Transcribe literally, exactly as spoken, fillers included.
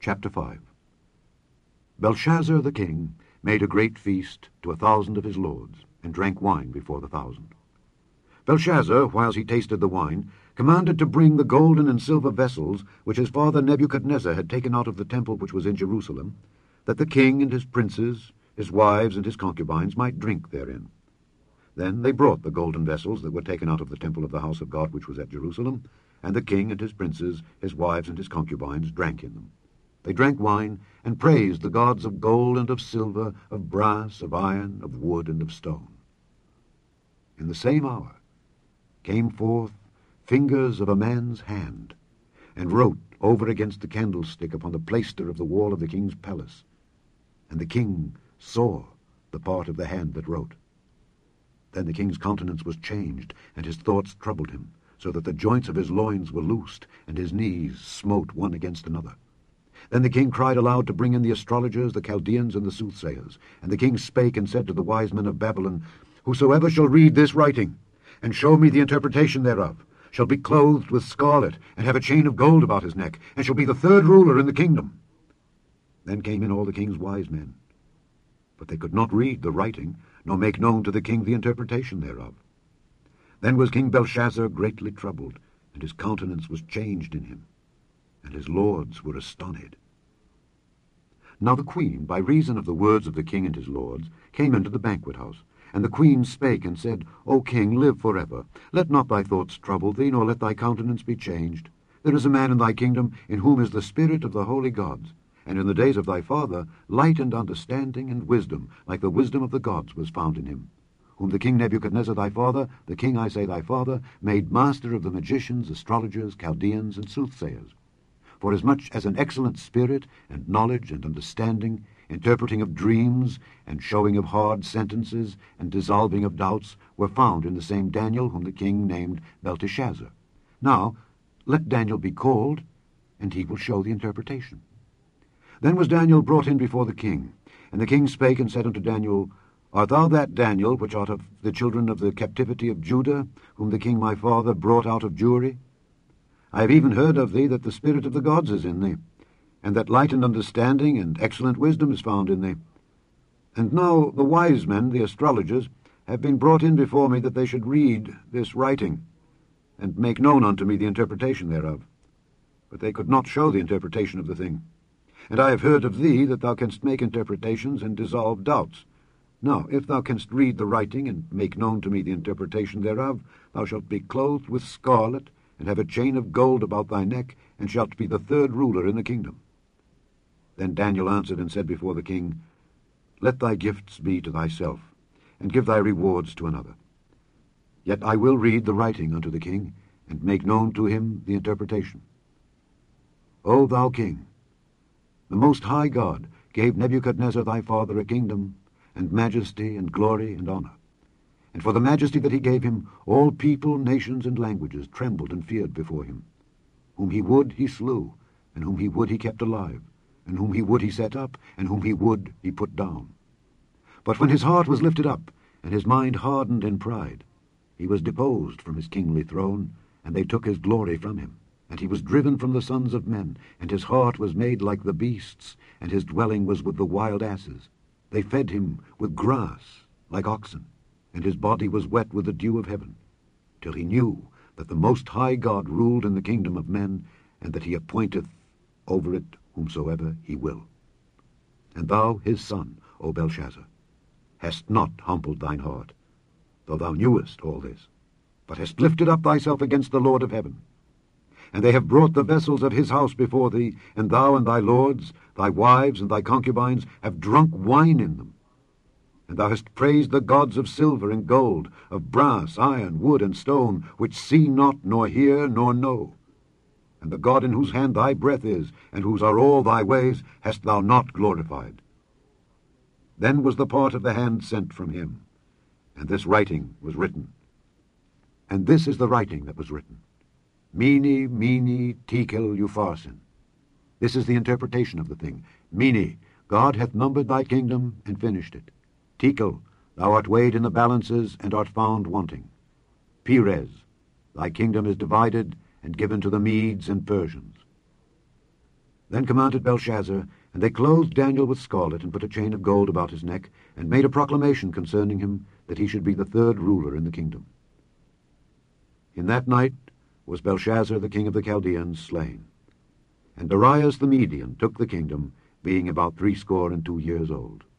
Chapter five. Belshazzar the king made a great feast to a thousand of his lords, and drank wine before the thousand. Belshazzar, whiles he tasted the wine, commanded to bring the golden and silver vessels which his father Nebuchadnezzar had taken out of the temple which was in Jerusalem, that the king and his princes, his wives and his concubines might drink therein. Then they brought the golden vessels that were taken out of the temple of the house of God which was at Jerusalem, and the king and his princes, his wives and his concubines, drank in them. They drank wine, and praised the gods of gold and of silver, of brass, of iron, of wood, and of stone. In the same hour came forth fingers of a man's hand, and wrote over against the candlestick upon the plaister of the wall of the king's palace. And the king saw the part of the hand that wrote. Then the king's countenance was changed, and his thoughts troubled him, so that the joints of his loins were loosed, and his knees smote one against another. Then the king cried aloud to bring in the astrologers, the Chaldeans, and the soothsayers. And the king spake and said to the wise men of Babylon, Whosoever shall read this writing, and show me the interpretation thereof, shall be clothed with scarlet, and have a chain of gold about his neck, and shall be the third ruler in the kingdom. Then came in all the king's wise men, but they could not read the writing, nor make known to the king the interpretation thereof. Then was King Belshazzar greatly troubled, and his countenance was changed in him, and his lords were astonished. Now the queen, by reason of the words of the king and his lords, came into the banquet house. And the queen spake and said, O king, live forever. Let not thy thoughts trouble thee, nor let thy countenance be changed. There is a man in thy kingdom, in whom is the spirit of the holy gods. And in the days of thy father, light and understanding and wisdom, like the wisdom of the gods, was found in him, whom the king Nebuchadnezzar thy father, the king, I say, thy father, made master of the magicians, astrologers, Chaldeans, and soothsayers. Forasmuch as an excellent spirit, and knowledge, and understanding, interpreting of dreams, and showing of hard sentences, and dissolving of doubts, were found in the same Daniel, whom the king named Belteshazzar. Now let Daniel be called, and he will show the interpretation. Then was Daniel brought in before the king. And the king spake and said unto Daniel, Art thou that Daniel, which art of the children of the captivity of Judah, whom the king my father brought out of Jewry? I have even heard of thee that the spirit of the gods is in thee, and that light and understanding and excellent wisdom is found in thee. And now the wise men, the astrologers, have been brought in before me that they should read this writing, and make known unto me the interpretation thereof. But they could not show the interpretation of the thing. And I have heard of thee that thou canst make interpretations and dissolve doubts. Now, if thou canst read the writing and make known to me the interpretation thereof, thou shalt be clothed with scarlet, and have a chain of gold about thy neck, and shalt be the third ruler in the kingdom. Then Daniel answered and said before the king, Let thy gifts be to thyself, and give thy rewards to another. Yet I will read the writing unto the king, and make known to him the interpretation. O thou king, the Most High God gave Nebuchadnezzar thy father a kingdom, and majesty, and glory, and honor. And for the majesty that he gave him, all people, nations, and languages trembled and feared before him. Whom he would he slew, and whom he would he kept alive, and whom he would he set up, and whom he would he put down. But when his heart was lifted up, and his mind hardened in pride, he was deposed from his kingly throne, and they took his glory from him. And he was driven from the sons of men, and his heart was made like the beasts, and his dwelling was with the wild asses. They fed him with grass like oxen, and his body was wet with the dew of heaven, till he knew that the Most High God ruled in the kingdom of men, and that he appointeth over it whomsoever he will. And thou, his son, O Belshazzar, hast not humbled thine heart, though thou knewest all this, but hast lifted up thyself against the Lord of heaven. And they have brought the vessels of his house before thee, and thou and thy lords, thy wives and thy concubines, have drunk wine in them. And thou hast praised the gods of silver and gold, of brass, iron, wood, and stone, which see not, nor hear, nor know. And the God in whose hand thy breath is, and whose are all thy ways, hast thou not glorified. Then was the part of the hand sent from him, and this writing was written. And this is the writing that was written. Mene, mene, tekel, upharsin. This is the interpretation of the thing. Mene, God hath numbered thy kingdom and finished it. Tekel, thou art weighed in the balances and art found wanting. Peres, thy kingdom is divided and given to the Medes and Persians. Then commanded Belshazzar, and they clothed Daniel with scarlet, and put a chain of gold about his neck, and made a proclamation concerning him, that he should be the third ruler in the kingdom. In that night was Belshazzar the king of the Chaldeans slain. And Darius the Median took the kingdom, being about threescore and two years old.